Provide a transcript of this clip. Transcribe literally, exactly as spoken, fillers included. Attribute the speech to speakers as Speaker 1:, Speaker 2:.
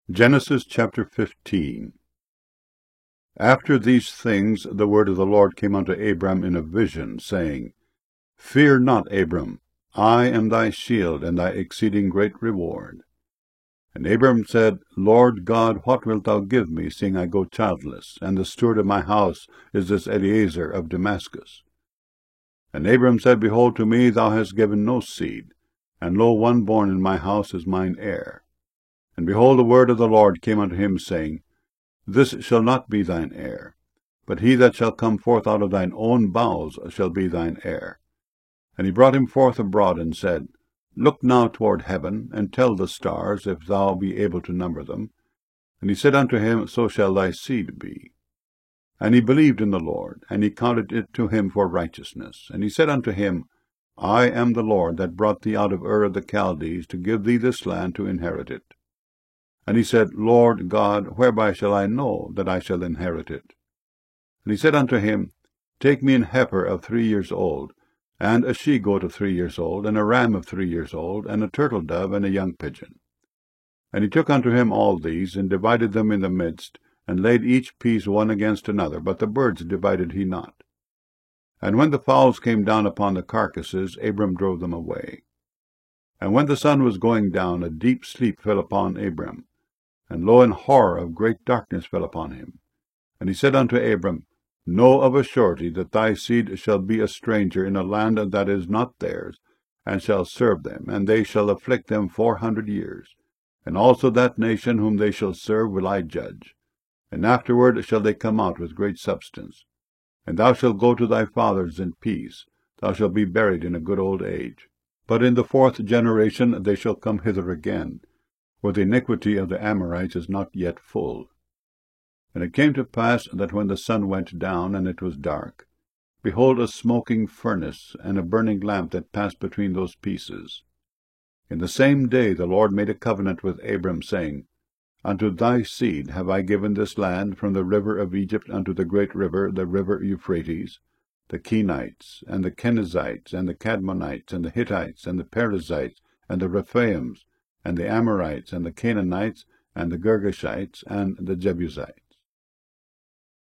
Speaker 1: Genesis chapter fifteen. After these things the word of the Lord came unto Abram in a vision, saying, Fear not, Abram, I am thy shield, and thy exceeding great reward. And Abram said, Lord God, what wilt thou give me, seeing I go childless, and the steward of my house is this Eliezer of Damascus? And Abram said, Behold, to me thou hast given no seed, and lo, one born in my house is mine heir. And behold, the word of the Lord came unto him, saying, This shall not be thine heir, but he that shall come forth out of thine own bowels shall be thine heir. And he brought him forth abroad, and said, Look now toward heaven, and tell the stars, if thou be able to number them. And he said unto him, So shall thy seed be. And he believed in the Lord, and he counted it to him for righteousness. And he said unto him, I am the Lord that brought thee out of Ur of the Chaldees, to give thee this land to inherit it. And he said, Lord God, whereby shall I know that I shall inherit it? And he said unto him, Take me an heifer of three years old, and a she-goat of three years old, and a ram of three years old, and a turtle-dove, and a young pigeon. And he took unto him all these, and divided them in the midst, and laid each piece one against another, but the birds divided he not. And when the fowls came down upon the carcasses, Abram drove them away. And when the sun was going down, a deep sleep fell upon Abram. And lo, an horror of great darkness fell upon him. And he said unto Abram, Know of a surety that thy seed shall be a stranger in a land that is not theirs, and shall serve them, and they shall afflict them four hundred years. And also that nation whom they shall serve will I judge. And afterward shall they come out with great substance. And thou shalt go to thy fathers in peace. Thou shalt be buried in a good old age. But in the fourth generation they shall come hither again, for the iniquity of the Amorites is not yet full. And it came to pass that when the sun went down, and it was dark, behold, a smoking furnace, and a burning lamp that passed between those pieces. In the same day the Lord made a covenant with Abram, saying, Unto thy seed have I given this land, from the river of Egypt unto the great river, the river Euphrates, the Kenites, and the Kenizzites, and the Cadmonites, and the Hittites, and the Perizzites, and the Rephaims, and the Amorites, and the Canaanites, and the Girgashites, and the Jebusites.